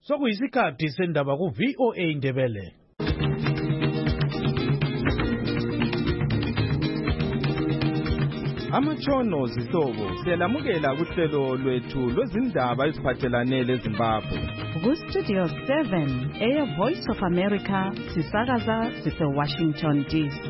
Sokuyisikhathi sendaba ku VOA Indebele. Amatshono zihlobo siyalamukela kuhlelo lwethu lwezindaba eziphathelane leZimbabwe. Ku-Studio 7 Air Voice of America sisakaza sise-Washington DC.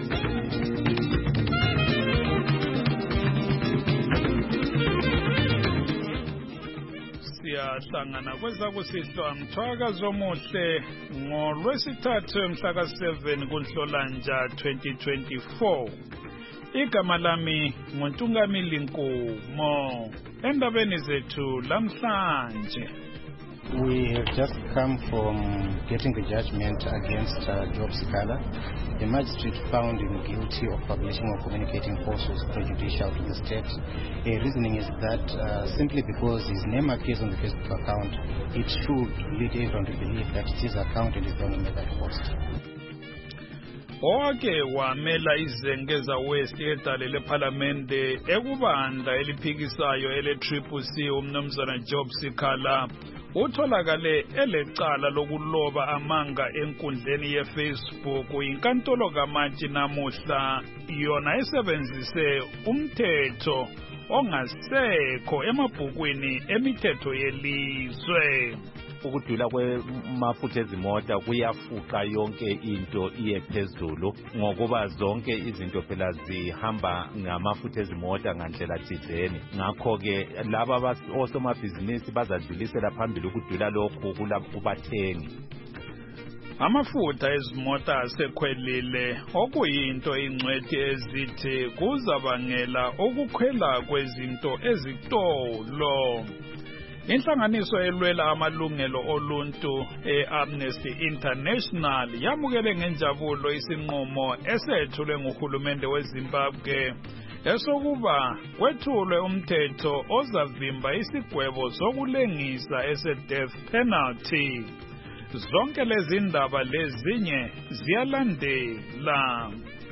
Siyahlangana kwezakusihlwa mthwakazo omuhle ngoLwesithathu mhla ka-7 kuNhlolanja 2024. Igama lami nguNtungamili Nkumo. Endabeni zethu lamhlanje. We have just come from getting the judgment against Job Sikala. The magistrate found him guilty of publishing or communicating falsehoods prejudicial to the state. The reasoning is that simply because his name appears on the Facebook account, it should lead everyone to believe that it's his account and he's the one who made that post. Owake wamela izengeza West edale lePhalamende ekubandla eliphikisayo ele-CCC umnumzana Job Sikala utholakale elecala lokuloba amanga enkundleni yeFacebook inkantolo kaMantshi namuhla yona esebenzise umthetho ongasekho emabhukwini emithetho yelizwe. Ukudula kwemafutha ezimota kuyafuqa yonke into iye phezulu ngokuba zonke izinto phela zihamba ngamafutha ezimota ngandlela thizeni. Ngakho ke laba osomabhizinisi bazadlulisela phambili ukudula lokhu kubathengi. Amafutha ezimota asekhwelile okuyinto ingcwethi ezithi kuzabangela ukukhwela kwezinto ezitolo. Inhlanganiso elwela amalungelo oluntu e-Amnesty International yamukele ngenjabulo isinqumo esethulwe nguhulumende weZimbabwe esokuba kwethulwe umthetho ozavimba isigwebo sokulengisa ese-death penalty. Zonke lezi ndaba lezinye ziyalandela.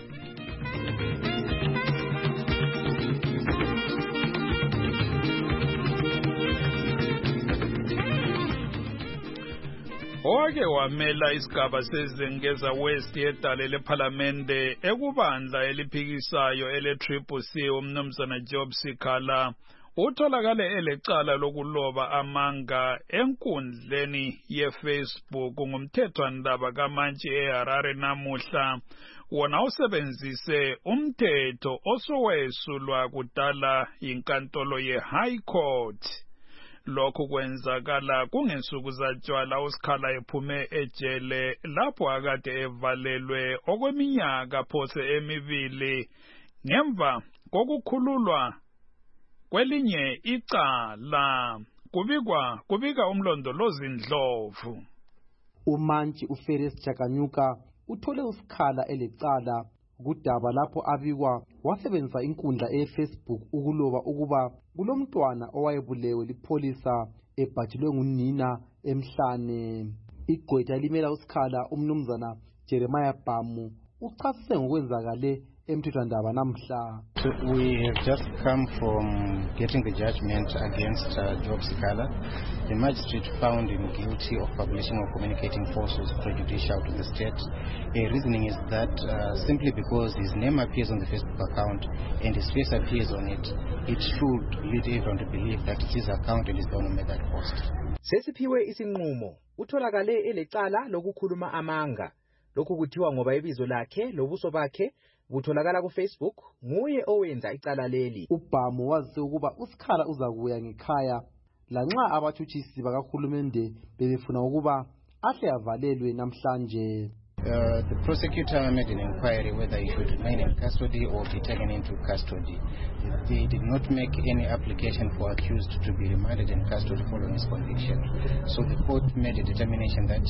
Owake wamela isigaba sezengeza West edale lePhalamende ekubandla eliphikisayo ele-CCC umnumzana Job Sikala utholakale elecala lokuloba amanga enkundleni yeFacebook ngumthethwandaba kaMantshi eHarare namuhla wona usebenzise umthetho osowesulwa kudala inkantolo ye-High Court. Lokhu kwenzakala kungensuku zatshwala uSikhala ephume ejele lapho akade evalelwe okweminyaka phose emibili ngemva kokukhululwa kwelinye icala. Kubika umlondolozi Ndlovu. uMantshi uFerris Chakanyuka uthole uSikhala elecala kudaba lapho abikwa wasebenzisa inkundla eFacebook ukuloba ukuba kulomntwana owayebulewe lipholisa ebhajilwe ngunina emhlane. Igqwetha limela uSikhala umnumzana Jeremiah Bhamu uchasise ngokwenzakale emthethwandaba namhla. We have just come from getting the judgment against Job Sikala. The magistrate found him guilty of publishing or communicating falsehoods prejudicial to the state. The reasoning is that simply because his name appears on the Facebook account and his face appears on it, it should lead everyone to believe that it's his account and he's the one who made that post. Sesiphiwe isinqumo utholakale elecala lokukhuluma amanga. Lokhu kuthiwa ngoba ibizo lakhe lobuso bakhe butholakala kuFacebook nguye owenza icala leli. uBhamu wazise ukuba uSikhala uzakuya ngekhaya lanxa abathutshisi bakahulumende bebefuna ukuba ahle avalelwe namhlanje. The prosecutor made an inquiry whether he should remain in custody or be taken into custody. They did not make any application for accused to be remanded in custody following his conviction. So the court made a determination that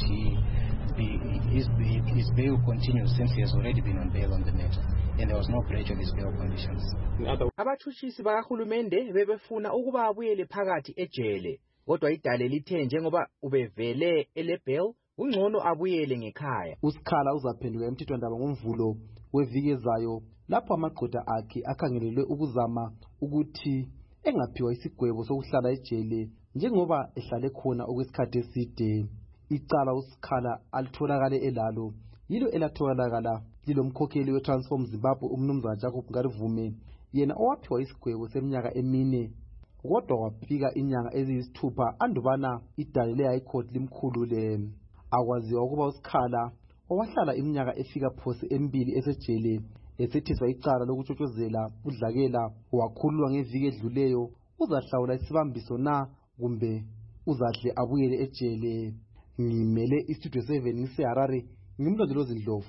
his bail continues since he has already been on bail on the matter, and there was no breach of his bail conditions. Abathutshisi bakahulumende bebefuna ukuba abuyele phakathi ejele, kodwa idale lithe njengoba ubevele ele-bail ungcono abuyele ngekhaya. uSikhala uzaphenduka emthethwandaba ngomvulo weviki ezayo lapho amagqwetha akhe akhangelelwe ukuzama ukuthi engaphiwa isigwebo sokuhlala ejele njengoba ehlale khona okwesikhathi eside. Icala uSikhala alitholakale elalo yilo elatholakala lilomkhokheli weTransform Zimbabwe umnumzana Jacob Ngarivume, yena owaphiwa isigwebo seminyaka 4 kodwa waphika inyanga eziyisithupha andubana idale le-High Court limkhulule. Akwaziwa ukuba uSikhala owahlala iminyaka efika phose 2 esejele esethiswa icala lokutshotshozela udlakela wakhululwa ngeviki edluleyo, uzahlawula isibambiso na kumbe uzahle abuyele ejele. Ngimele iStudio 7 ngiseHarare, ngimlondolozi Ndlovu.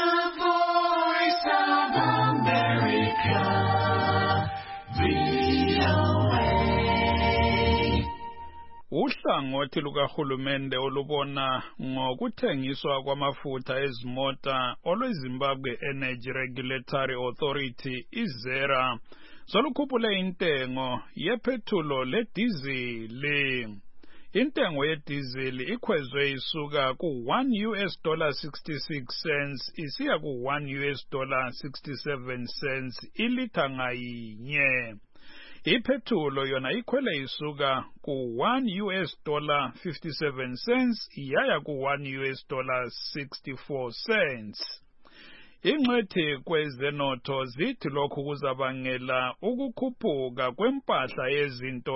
Uhlangothi lukahulumende olubona ngokuthengiswa kwamafutha ezimota olweZimbabwe Energy Regulatory Authority izera solukhuphule intengo yephethulo ledizili. Intengo yedizili ikhwezwe isuka ku$1.66 isiya ku$1.67 ilitha ngayinye. Iphethulo yona ikhwele isuka ku$1.57 yaya ku$1.64. Ingcwethi kwezenotho zithi lokhu kuzabangela ukukhuphuka kwempahla yezinto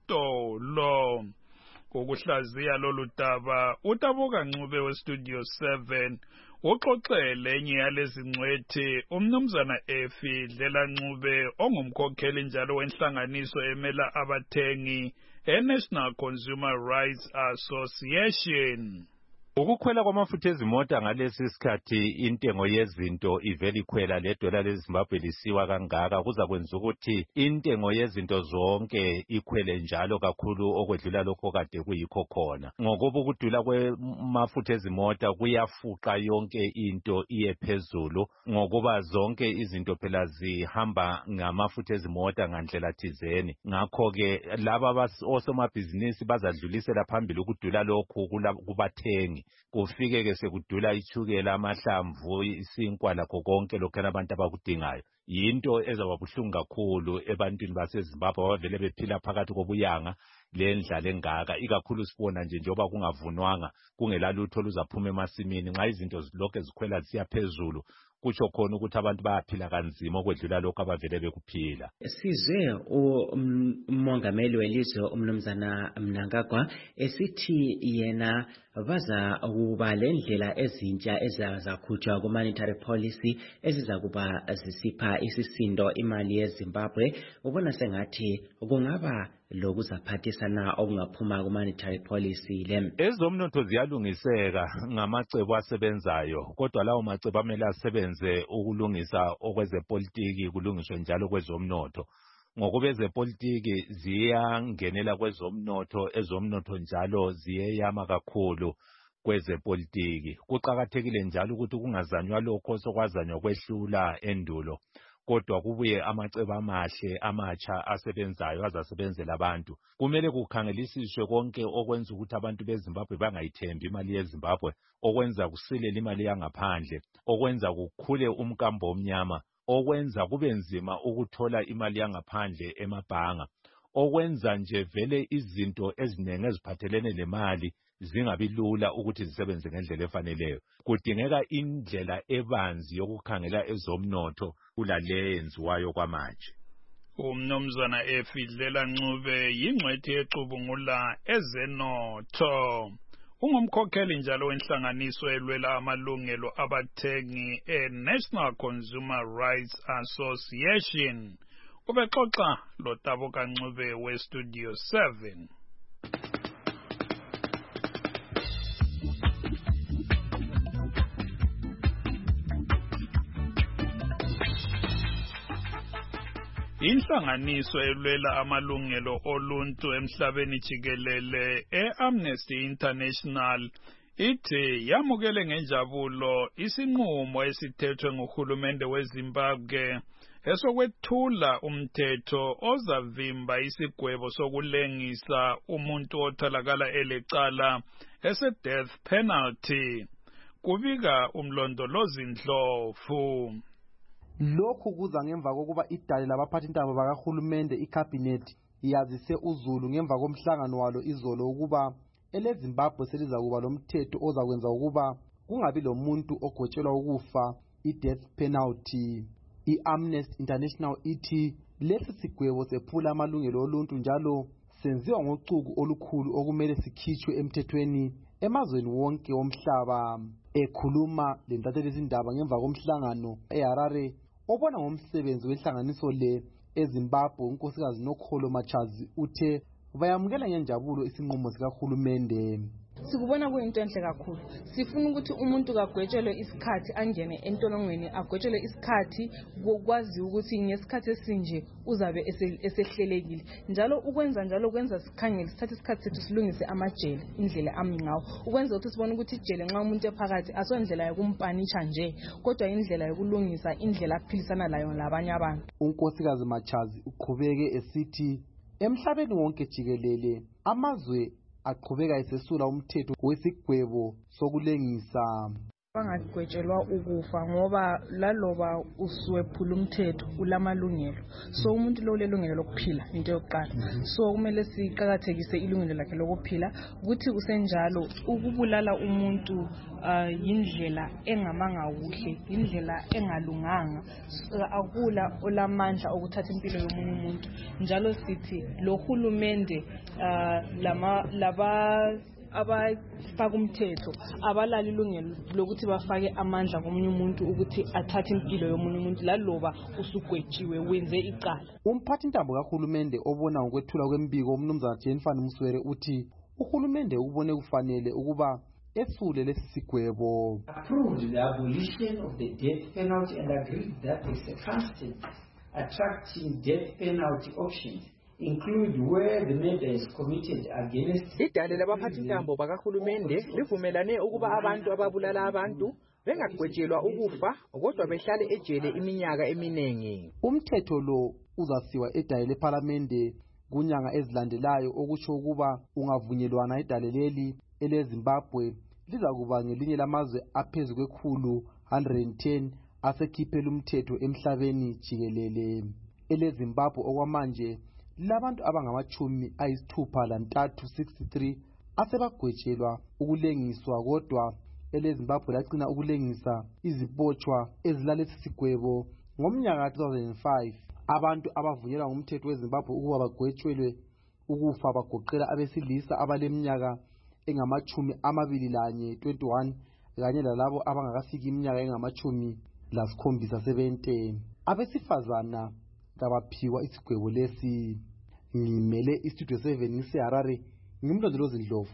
ezitolo. Ukuhlaziya lolu daba uTaboka Ncube weStudio 7 uxoxele enye yalezi ngcwethi umnumzana Efi Dlela Ncube ongumkhokheli njalo wenhlanganiso emela abathengi eNational Consumer Rights Association. Ukukhwela kwamafutha ezimota ngalesi sikhathi intengo yezinto ivela ikhwela ledola leZimbabwe lisiwa kangaka kuzakwenza ukuthi intengo yezinto zonke ikhwele njalo kakhulu okwedlula lokho kade kuyikho khona. Ngokuba ukudula kwamafutha ezimota kuyafuqa yonke into iye phezulu ngokuba zonke izinto phela zihamba ngamafutha ezimota ngandlela thizeni. Ngakho ke laba osomabhizinisi bazadlulisela phambili ukudula lokhu kubathengi. Kufike ke sekudula ichukela amahlamvu isinkwa lakho konke lokho abantu abakudingayo. Yinto ezababuhlungu kakhulu ebantwini baseZimbabwe abavele bephila phakathi kobuyanga lendlala engaka, ikakhulu sibona nje njoba kungavunwanga kungelalutho luzaphuma emasimini nxa izinto lokho zikhwela zisiya phezulu. Kutsho khona ukuthi abantu bayaphila kanzima okwedlula lokho abavele bekuphila. Sizwe umongameli welizwe umnumzana Mnangagwa esithi yena baza kuba lendlela ezintsha ezakhutshwa ku-monetary policy ezizakuba zisipha isisindo imali yeZimbabwe. Ubona sengathi kungaba lokuzaphathisana okungaphuma ku-monetary policy le. Ezomnotho ziyalungiseka ngamacebo asebenzayo, kodwa lawo macebo amele asebenze ukulungisa okwezepolitiki kulungiswe njalo kwezomnotho. Ngokuba ezepolitiki ziyangenela kwezomnotho, ezomnotho njalo ziyeyama kakhulu kwezepolitiki. Kuqakathekile njalo ukuthi kungazanywa lokho sokwazanywa kwehlula endulo, kodwa kubuye amacebo amahle amatsha asebenzayo azasebenzela abantu. Kumele kukhangelisiswe konke okwenza ukuthi abantu beZimbabwe bangayithembi imali yeZimbabwe, okwenza kusilela imali yangaphandle, okwenza kukhule umkambo omnyama, okwenza kube nzima ukuthola imali yangaphandle emabhanga, okwenza nje vele izinto ezinengi eziphathelene lemali zingabi lula ukuthi zisebenze ngendlela efaneleyo. Kudingeka indlela ebanzi yokukhangela ezomnotho kulale yenziwayo kwamanje. Umnumzana Efi Dlela Ncube yingcwethi exubungula ezenotho. Ungumkhokheli njalo wenhlanganiso elwela amalungelo abathengi eNational Consumer Rights Association. Ubexoxa loTaboka Ncube weStudio 7. Inhlanganiso elwela amalungelo oluntu emhlabeni jikelele eAmnesty International ithi yamukele ngenjabulo isinqumo esithethwe nguhulumende weZimbabwe esokwethula umthetho ozavimba isigwebo sokulengisa umuntu otholakala elecala ese-death penalty. Kubika umlondolozi Ndlovu. Lokhu kuza ngemva kokuba idale labaphathi intambo bakahulumende icabinet yazise uZulu ngemva komhlangano walo izolo ukuba eleZimbabwe seliza kuba lomthetho ozakwenza ukuba kungabi lomuntu ogwetshelwa ukufa i-death penalty. I-Amnesty International ithi lesi sigwebo sephula amalungelo oluntu njalo senziwa ngocuku olukhulu okumele sikhitshwe emthethweni emazweni wonke womhlaba. Ekhuluma lentatheli izindaba ngemva komhlangano eHarare obona ngomsebenzi wenhlanganiso le eZimbabwe, unkosikazi Nokholo Machazi uthe bayamukela ngenjabulo isinqumo sikahulumende. Sikubona kuyinto enhle kakhulu. Sifuna ukuthi umuntu kagwetshelwe isikhathi angene entolongweni, agwetshelwe isikhathi ukwazi ukuthi ngesikhathi esinje uzabe esehlelekile. Njalo ukwenza njalo kwenza sikhangele sithathe isikhathi sethu silungise amajele indlela amnqawo. Ukwenza ukuthi sibone ukuthi ijele nxa umuntu ephakathi asondlela yokumpanisha nje kodwa indlela yokulungisa indlela aphilisana layo labanye abantu. Unkosikazi Machazi uqhubeke esithi emhlabeni wonke jikelele amazwe aqhubeka esesula umthetho wesigwebo sokulengisa. Bangagwetshelwa ukufa ngoba laloba uswephula umthetho ulamalungelo. So umuntu lo ulelungelo lokuphila into yokuqala. So kumele siqhakathekise ilungelo lakhe lokuphila ukuthi usenjalo ukubulala umuntu yindlela engamanga kuhle, indlela engalunganga. Akula olamandla okuthatha impilo yomunye umuntu. Njalo sithi lo hulumende abafaka umthetho abalali ilungelo lokuthi bafake amandla komunye umuntu ukuthi athathe impilo yomunye umuntu laloba usugwetshiwe wenze icala. Umphathintambo kahulumende obona ngokwethula kwembiko umnumzana Jennifer Muswere uthi uhulumende ubone kufanele ukuba esule lesi sigwebo. Approved the abolition of the death penalty and agreed that the circumstances attracting death penalty options include where the murder is committed against. Idale labaphathintambo bakahulumende livumelane ukuba abantu ababulala abantu bengagwetshelwa ukufa kodwa behlale ejele iminyaka eminengi. Umthetho lo uzasiwa edale leParliament kunyanga ezilandelayo okusho ukuba ungavunyelwana idale leli eleZimbabwe liza kuba ngelinye lamazwe aphezulu kwekhulu 110 asekhiphela umthetho emhlabeni jikelele. EleZimbabwe okwamanje labantu abangama-63 asebagwetshelwa ukulengiswa kodwa eleZimbabwe lagcina ukulengisa izibotshwa ezilalesi sigwebo ngomnyaka 2005. Abantu abavunyelwa ngumthetho weZimbabwe ukuba bagwetshelwe ukufa bagoqela abesilisa abaleminyaka engama-21 kanye lalabo abangakafiki iminyaka engama-70. Abesifazana kabaphiwa isigwebo lesi. Ngimele istudio 7 ngiseHarare, ngimlondolozi Ndlovu.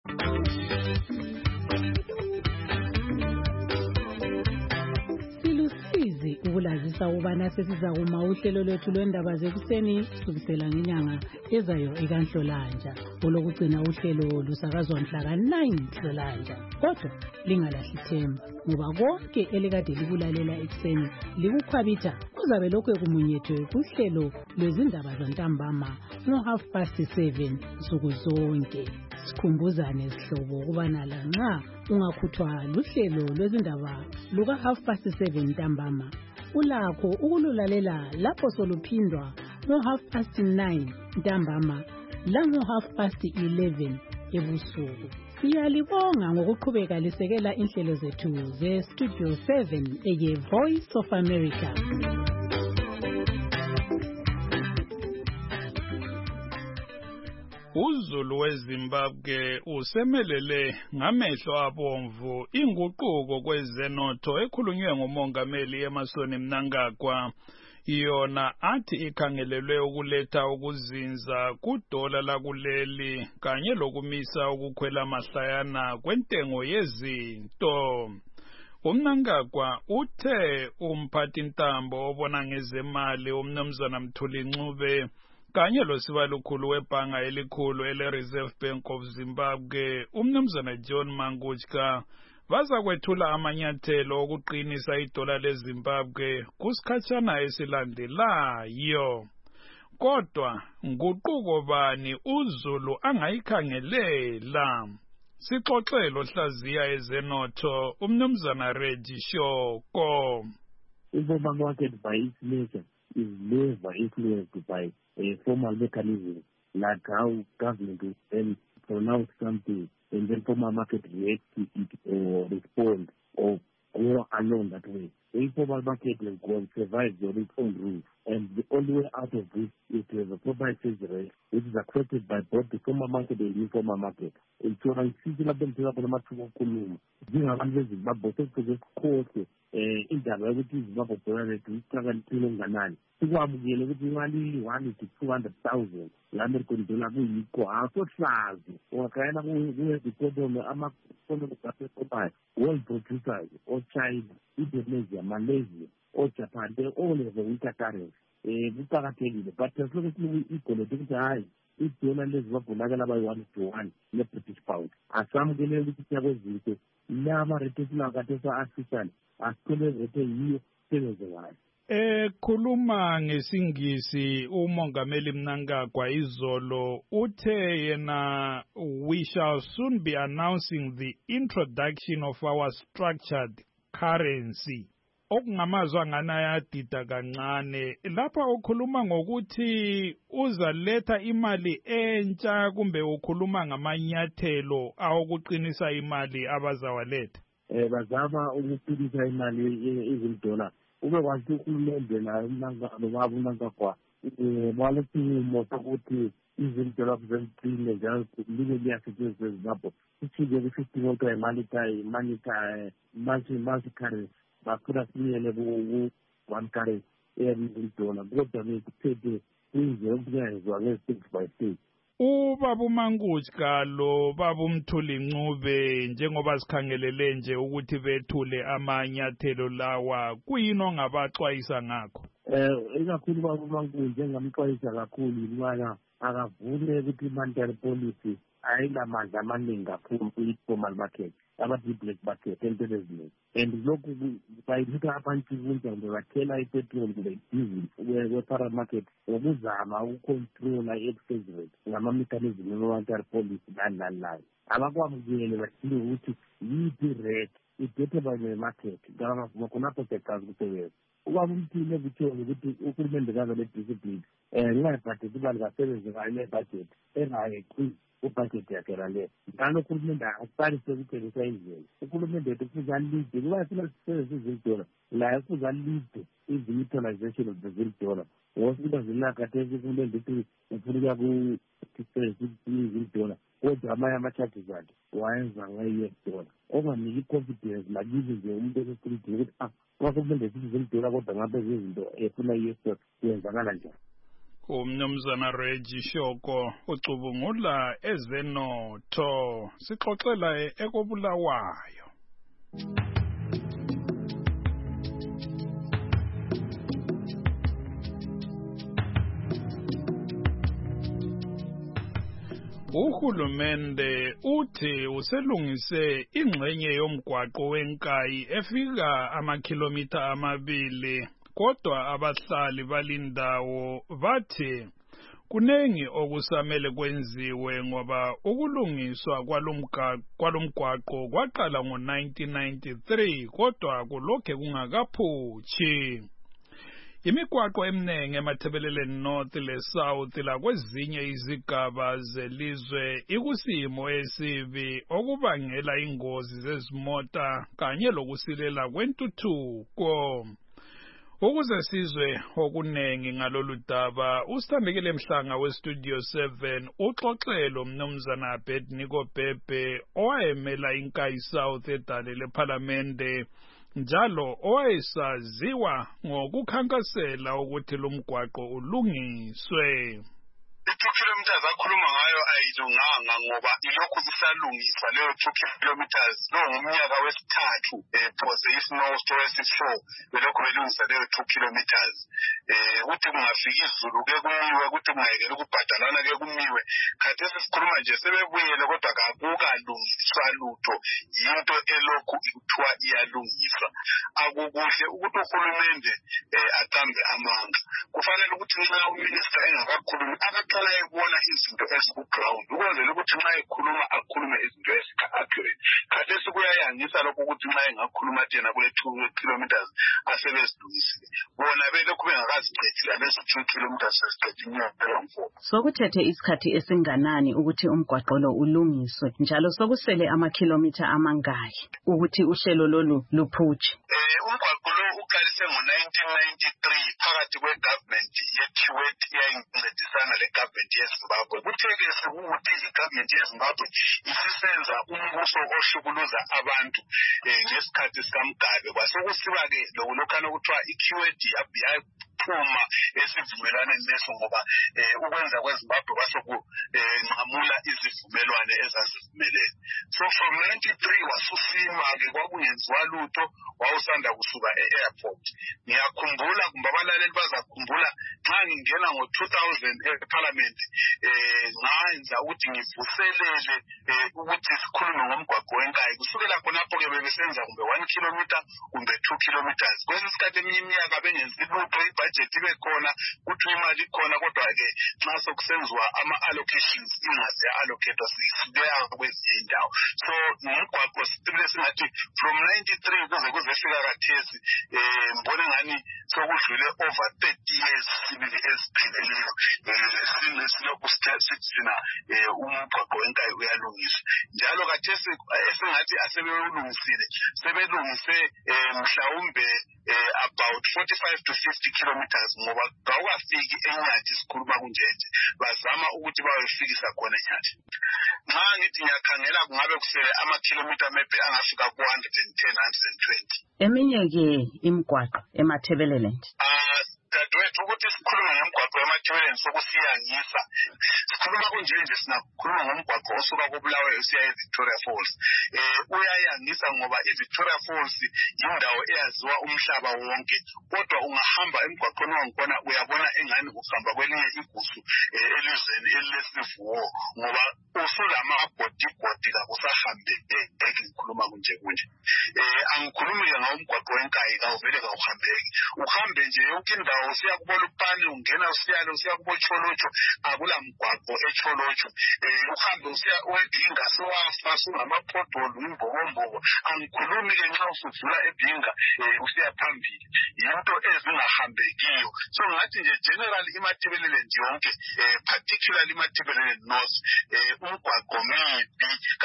Silusizi ukulazisa ubana sesiza kuma uhlelo lwethu lwendaba zekuseni kusukisela ngenyanga ezayo ekanhlolanja. Olokugcina uhlelo lusakazwa mhla ka-9 Nhlolanja. Kodwa lingalahli ithemba ngoba konke elikade likulalela ekuseni likukhwabitha kuzabe lokhu ekumunyethwe kuhlelo lwezindaba zantambama ngo-7:30 nsuku zonke. Sikhumbuzane sihlobo ukubana lanxa ungakhuthwa luhlelo lwezindaba luka-7:30 ntambama ulakho ukululalela lapho soluphindwa ngo-9:30 ntambama lango-11:30 ebusuku. Siyalibonga ngokuqhubeka lisekela inhlelo zethu ze-Studio 7 eye-Voice of America. uZulu weZimbabwe usemelele ngamehlo abomvu inguquko kwezenotho ekhulunywe ngumongameli Emmerson Mnangagwa. Yona athi ikhangelelwe ukuletha ukuzinza kudola lakuleli kanye lokumisa ukukhwela mahlayana kwentengo yezinto. uMnangagwa uthe umphathintambo obona ngezemali umnumzana Mthuli Ncube kanye losibalukhulu webhanga elikhulu ele-Reserve Bank of Zimbabwe umnumzana John Mangutshka bazakwethula amanyathelo okuqinisa idola leZimbabwe kusikhatshana esilandelayo. Kodwa nguquko bani uZulu angayikhangelela? Sixoxele ohlaziya ezenotho umnumzana Reggie Shoko. If the market by its nature is never influenced by formal mechanisms like how government will then pronounce something and then formal market react to it or respond or go along that way. The informal market will go and survive on its own rules. And the only way out of this is to have a proper exchange rate which is accepted by both the formal market and the informal market. And so I see that indaba yokuthi iZimbabwe dollar rate iqhakambile enganani sikwamukele ukuthi imali 1 to 200,000 la-American dollar kuyikho asohlazi ungakhayela kuye-economy ama-economy asekomayo world producers o-China, Indonesia, Malaysia, o-Japan, they all have a weaker currency. Kuqakathekile but asilokhu siku-igolode ukuthi hayi idola leZimbabwe lakala bayi-1-1 le-British pound asamukele ukuthi siyakwezinto lama-rate esilakade sa-artificial asithole rate yiyo sebenze ngayo. Khuluma ngesingisi umongameli Mnangagwa izolo uthe yena we shall soon be announcing the introduction of our structured currency. Okungamazwa ngana yadida kancane lapha ukhuluma ngokuthi uzaletha imali entsha kumbe ukhuluma ngamanyathelo awokuqinisa imali abazawaletha. Bazama ukuqinisa imali izindola ube kwathi uhulumende la Mnangagwa walesimo sokuthi izindola kuzenqine njalo libe liyasetshenziswa eZimbabwe sithike ku-15 okwe multi currency bakhula siyele ku-one currency eyabizindola kodwa bekuphethe kuyinje okuyenzwa nge-state by state. Ubaba uMankusi Galo, baba uMthuli Ncube njengoba sikhangelele nje ukuthi bethule amanyathelo lawa kuyini ongabaxwayisa ngakho? Ikakhulu baba uMankusi njengamxwayisa kakhulu imana akavule ukuthi monetary policy ayinamandla amaningi kakhulu kwi-formal market abathi black market entweni eziningi and lokhu bayithatha abantu kunjani bathela ipetrol kube diesel kwe-foreign market ngokuzama ukucontrola i-exchange rate ngama-mechanism e-monetary policy nani abakwamukele bathile ukuthi yiphi rate idethe by the market khonapho siyaqazi ukusebenza ubaba uMthile vitshoni ukuthi uhulumende kaze le-discipline ngingayibhajethi imali kasebenze ngayo le-budget engayeqi ubudget yakhe lale ngalo uhulumende aqalise ukuthengisa indlela uhulumende wethu kufuze alide kuba sifuna sisebenzise izindola la kufuze alide i-utilization of the zindola ngosukuba zilakathesi uhulumende ukuthi ufuna ukuyasebenzisa izindola kodwa amanye ama-charges akhe wayenza ngayo-US dollar onganiki i-confidence lakizi nje umuntu esesikuthi ukuthi uhulumende sithi zindola kodwa ngabe zizinto efuna i-US dollar kuyenzakala njani. Umnumzana Reggie Shoko ucubungula ezenotho sixoxela ekobulawayo. Uhulumende uthi uselungise ingxenye yomgwaqo wenkayi efika amakhilomitha 2 kodwa abahlali balindawo bathi kunengi okusamele kwenziwe ngoba ukulungiswa kwalomgwaqo kwaqala ngo-1993 kodwa kulokhe kungakaphuthi. Imigwaqo eminingi emathebeleleni North le South lakwezinye izigaba zelizwe ikusimo esibi okubangela ingozi zezimota kanye lokusilela kwentuthuko. Ukuze sizwe okunengi ngalolu daba uSithambekile Mhlanga weStudio 7 uxoxelo umnumzana Abednego Bhebhe owayemela iNkayi South edale lePhalamende njalo owayesaziwa ngokukhankasela ukuthi lo mgwaqo ulungiswe. Kilometers akhuluma ngayo ayilunganga ngoba ilokhu isalungiswa leyo 2 kilometers ngomnyaka wesithathu phose isnow storage 4 belokhu belungisa leyo 2 kilometers ukuthi kungafika izulu ke kumiwe ukuthi kungayekela ukubhadalana ke kumiwe khathesi sikhuluma nje sebebuyele kodwa kakukalungiswa lutho yinto elokhu ikuthiwa iyalungiswa akukuhle ukuthi uhulumende aqambe amanga kufanele ukuthi nxa uminister engakakhulumi akaqala ebona izinto ezikuground ukwenzela ukuthi nxa ekhuluma akhulume izinto ezika-accurate. Khathesi kuyayangisa lokho ukuthi nxa engakhuluma thina kule 2 kilometers asebezilungisile bona belokhu bengakazicethile lezi 2 kilometers sesiqede iminyaka eyi-4. Sokuthethe isikhathi esinganani ukuthi umgwaqo lo ulungiswe njalo sokusele amakhilomitha amangaki ukuthi uhlelo lolu luphutshe? Umgwaqo lo uqalise ngo-1993 phakathi kwe-government ye-Kuwait eyayincedisana le-government yeZimbabwe. Kuthe-ke sekuthi i-government yeZimbabwe isisenza umbuso ohlukuluza abantu ngesikhathi sikaMgabe. Kwasekusiba-ke lokhana okuthiwa i-Kuwait yaphuma esivumelwaneni leso ngoba ukwenza kweZimbabwe kwasokunqamula izivumelwane ezazivumelene. So from 93 wasusima-ke kwakungenziwa lutho wawusanda kusuka e-airport. Ngiyakhumbula kumbe abalaleli bazakhumbula nxa ngingena ngo-2000 eParliament ngenza ukuthi ngivuselele ukuthi sikhulume ngomgwaqo wenkayi. Kusukela khonapho-ke bebesenza kumbe 1 kilometer kumbe 2 kilometers. Kwesinye isikhathi eminye iminyaka bengenzi lutho, ibudget ibe khona kuthiwa imali ikhona, kodwa-ke nxa sokusenziwa ama-allocations ingaze ya-allocatwa sibeka kwezinye indawo. So ngomgwaqo sibile singathi from 93 kuze fika kathesi mbona ngani sokudlule over 30 years sibili esipheleleyo silokhu sithina umgwaqo wenkayi uyalungiswa. Njalo kathesi esingathi asebewulungisile sebelungise mhlawumbe about 45 to 50 kilometers ngoba kawukafiki eNyathi sikhuluma kunjenje bazama ukuthi bayofikisa khona eNyathi. Nxa ngithi ngiyakhangela kungabe kusele amakhilometer maybe angafika ku-110, 120. Eminye-ke imigwaqo eMatabeleland dadewethu ukuthi sikhulume ngomgwaqo eMatabeleland sokusiyangisa. Sikhuluma kunjenje sinakhuluma ngomgwaqo osuka koBulawayo usiya eVictoria Falls. Uyayangisa ngoba iVictoria Falls yindawo eyaziwa umhlaba wonke, kodwa ungahamba emgwaqweni wakhona uyabona engani uhamba kwelinye igusu elizweni elilesivuwo ngoba usulamabhodigodi kakusahambeki. Ngikhuluma kunje. Angikhulumi-ke ngomgwaqo wenkayi kawuvele kawuhambeki. Uhambe nje yonke indawo usiya kuBolupane ungena usiya kuBocholocho akula mgwaqo eCholocho. Uhambe usiya eBhinga sewafa sungamaphotholo imbobombobo. Angikhulumi-ke nxa usudlula eBhinga usiya phambili yinto ezingahambekiyo. So ngathi nje general iMatabeleland yonke particularly iMatabeleland North umgwaqo mibi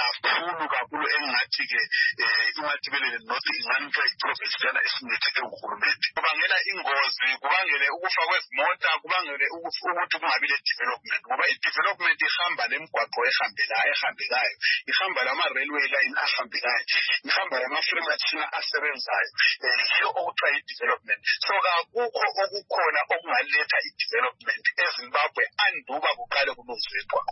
kakhulu engathi-ke iMatabeleland North inganike iprofessional esinetheke uhulumende. Kubangela ingozi, kubangele ukufa kwezimota, kubangele ukuthi kungabi le-development ngoba i-development ihamba lemgwaqo ehambekayo, ihamba lama-railway line ahambekayo, ihamba lama-freemason asebenzayo. Yiyo okuthiwa i-development. So kakukho okukhona okungaletha i-development eZimbabwe anduba kuqale kulungiswe igwaqo.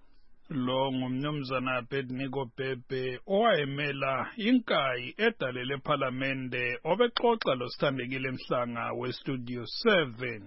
Lo ngumnumzana Abednego Bhebhe owayemela inkayi edalele ePhalamende obexoxa losithandekile Mhlanga weStudio 7.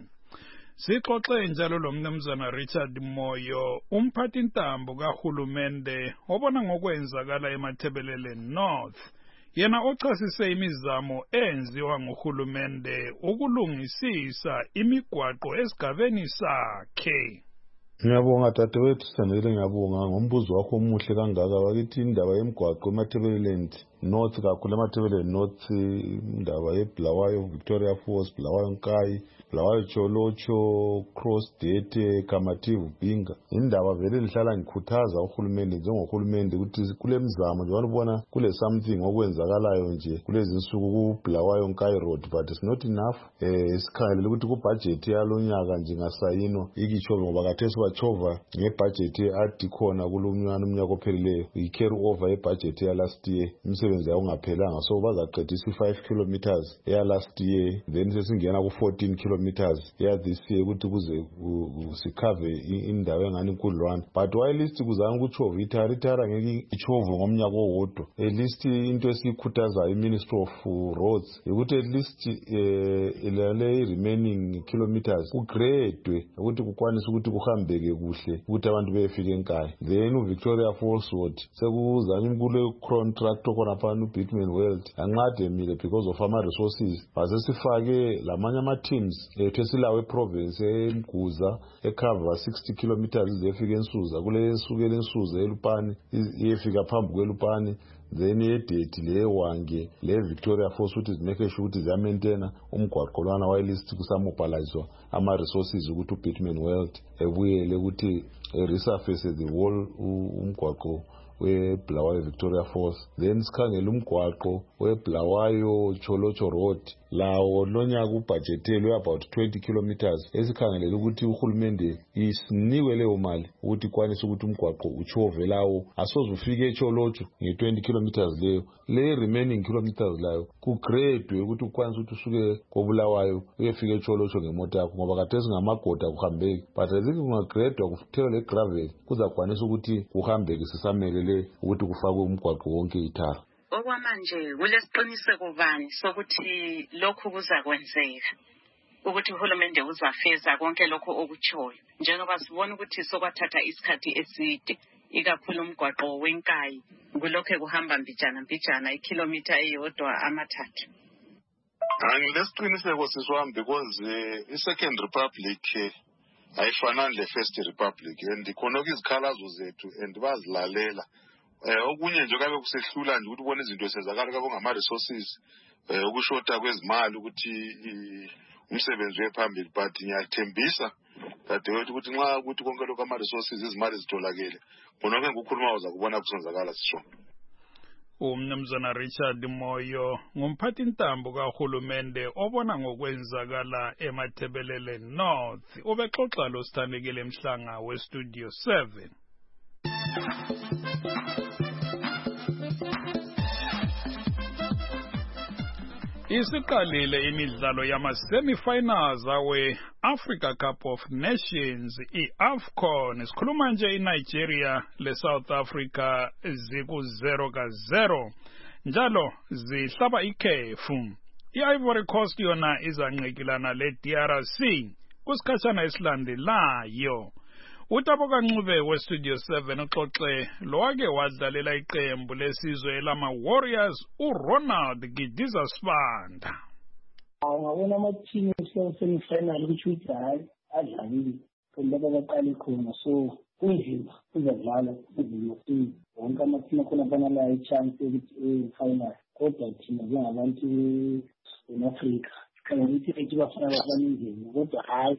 Sixoxe njalo lo mnumzana Richard Moyo umphathi intambo kahulumende obona ngokwenzakala eMatabeleland North. Yena ochasise imizamo enziwa nguhulumende ukulungisisa imigwaqo esigabeni sakhe. Ngiyabonga dadewethu Sandile, ngiyabonga ngombuzo wakho omuhle kangaka. Bakithi indaba yemigwaqo eMatabeleland North kakhulu eMatabeleland North, indaba yeBulawayo Victoria Falls, Bulawayo Nkayi, Bulawayo Cholocho, Cross Date, Kamativu Bhinga. Indaba vele lihlala ngikhuthaza uhulumende njengohulumende ukuthi kule mizamo nje wanibona kule something okwenzakalayo nje kulezi insuku kuBulawayo Nkayi Road, but it's not enough. Sikhangelele ukuthi kubudget yalonyaka nje ngasayino ikichova ngoba kathesi bachova ngebudget adi khona kulomnyaka ophelileyo i-carry over yebudget ya last year. Imisebenzi yawo ngaphelanga, so bazaqedisa 5 kilometers ya last year then sesingena ku 14 kilometers ya this year ukuthi kuze sikhave indawo engani inkudlwana. But while list kuzana ukuchova itharitara ngeke ichove ngomnyaka owodwa. At least into esikhuthaza iMinistry of Roads ukuthi at least ilale remaining kilometers ugradwe ukuthi kukwanisa ukuthi kuhambeke kuhle ukuthi abantu befike enkaya. Then uVictoria Falls Road sekuzana inkulu contract khona ongafani uBitman World anqademile because of ama-resources basesifake lamanye ama-teams ethu esilawo eprovince eMguza ecover 60 kilometers izefika eNsuza kule esukela eNsuza eLupane iyefika phambi kweLupane then yedeti lewange le-Victoria Falls ukuthi zimake sure ukuthi ziyamaintaina umgwaqo lwana wayelisti kusamobilizwa ama-resources ukuthi uBitman World ebuyele ukuthi resurface the whole umgwaqo weBulawayo Victoria Falls then sikhangela umgwaqo weBulawayo Cholocho Road lawo lonyaka ubudgetelwe about 20 kilometers esikhangelela ukuthi uhulumende isinikwe leyo mali ukuthi kwanise ukuthi umgwaqo uchove lawo asoze ufike eCholocho nge20 kilometers leyo le remaining kilometers layo kugradwe ukuthi ukwanise ukuthi usuke koBulawayo uyefika eCholocho ngemoto yakho ngoba kade singamagoda kuhambeki but I think ungagradwa kuthewe le gravel kuzakwanisa ukuthi kuhambeke sisamelele ukuthi kufakwe umgwaqo wonke ithara. Okwamanje kulesiqiniseko bani sokuthi lokhu kuzakwenzeka ukuthi uhulumende uzafeza konke lokho okutshoyo njengoba sibona ukuthi sokwathatha isikhathi eside ikakhulu umgwaqo wenkayi kulokho kuhamba mbijana ikilometer eyodwa amathathu. Angilesiqiniseko siswami because i-Second Republic ayifanani le-First Republic and khona izikhalazo zethu and bazilalela. Okunye nje kabe kusehlula nje ukuthi ubone izinto sezakala kabo ngama-resources ukushota kwezimali ukuthi umsebenzi wephambili but ngiyathembisa dadewethu ukuthi nxa ukuthi konke lokho ama-resources izimali zitholakele khona ke ngukhuluma uzakubona kusenzakala sisho. Umnumzana Richard Moyo ngumphathi ntambo kahulumende obona ngokwenzakala eMathebelele North ubexoxa lo sithandekile Mhlanga weStudio 7. Isiqalile imidlalo yama-semi-finals awe-Africa Cup of Nations i-AFCON sikhuluma nje iNigeria le-South Africa ziku-0-0 njalo zihlaba ikhefu. I-Ivory Coast yona izanqikilana le-DRC kusikhatshana esilandelayo. Utabo Kancube weStudio 7 uxoxe lowake wadlalela iqembu lesizwe lama-Warriors uRonald Gidiza Sibanda. Ngabona ama-team semi-final ukuthi uthi hayi adlalile kodwa baqale khona so kunzima kuzadlala kunzima wonke ama-team akhona banalayo i-chance yokuthi final kodwa thina njengabantu in-Afrika sikhangela ukuthi ethu bafana babaningeni kodwa hayi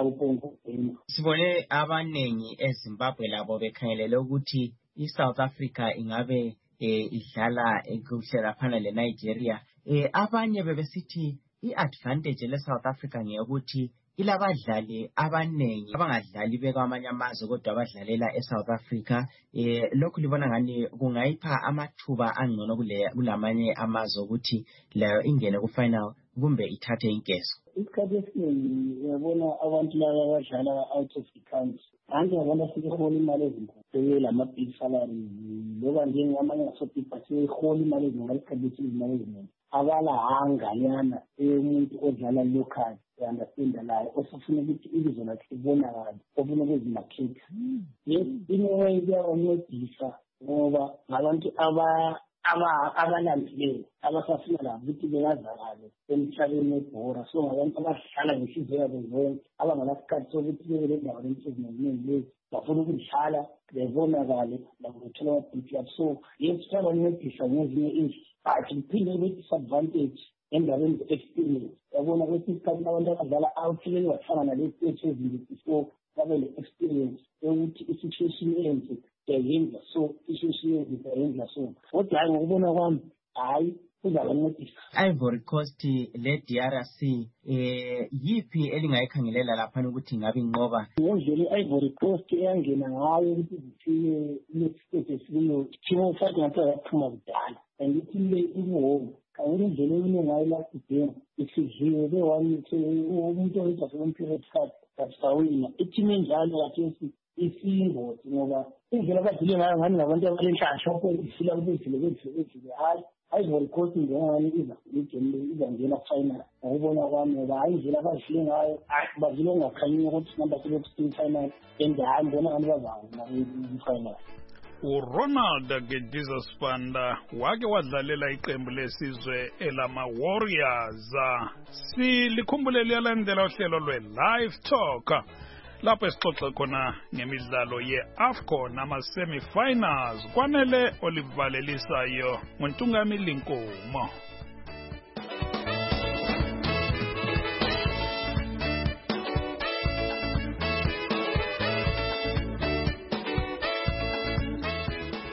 sibone abanengi eZimbabwe labo bekhangelele ukuthi iSouth Africa ingabe idlala kuhle laphana leNigeria. Abanye bebesithi iadvantage leSouth Africa ngeyokuthi ilabadlali abanengi abangadlali bekwamanye amazwe kodwa abadlalela eSouth Africa. Lokhu libona ngani kungayipha amathuba angcono kulamanye amazwe ukuthi layo ingene ku-final kumbe ithathe inkezo. Isikhathi esiningi uyabona abantu laba abadlala out of the country manje abantu asebeholi imali ezinkulu lama-big salary loba njengamanye asobhig baseholi imali ezinkulu ngesikhathi esimali eziningi abalahanganyana umuntu odlala local understand layo osufuna ukuthi ibizo lakhe libonakale ofuna ukuzimakhetha. Yes, inewe iyabancedisa ngoba ngabantu abalandileyo abasafuna labo ukuthi bekazakale emhlabeni webhora so ngabantu abahlala ngenhliziyo yabo zonke abanganasikhathi sokuthi bebe le ndawo eziningi lezi bafuna ukudlala bebonakale labo bethola ama-big so yes siyabancedisa ngezinye indlela but kuphinde kube disadvantage endabeni ze-experience. Yabona kwesinye isikhathi abantu abadlala outlane bahlangana lezi ezinto before babe le-experience yokuthi i-situation enze yayenza so i-situation enze yayenza so kodwa hayi ngokubona kwami hayi kuzabancedisa. Ivory Coast le-DRC yiphi elingayikhangelela laphana ukuthi ingabe inqoba? Ngendlela i-Ivory Coast eyangena ngayo ukuthi zifike le-stage esikuyo team of-5 ngathi yaphuma kudala and ithi le ibuholo kangela indlela eyiningayo last game isidliwe bewanithi umuntu oyedwa selomperiod card kasawina iteam enjalo kathesi isingozi ngoba indlela kadlile ngayo ngani ngabantu abalenhlanhla okuyifila kubezile hayi Ivory Coast ngengani izangena final ngokubona kwami ngoba hayi indlela abadlile ngayo badlile ngakhanyiwe ukuthi namba selokuthi final and hayi ngibona ngani bazawina final. uRonald Gediza Spanda wake wadlalela iqembu lesizwe elama-Warriors. Silikhumbule liyalandela uhlelo lwe-Live Talk lapho esixoxe khona ngemidlalo ye-AFCON ama-semi-finals. Kwanele olivalelisayo nguNtungamili Nkomo.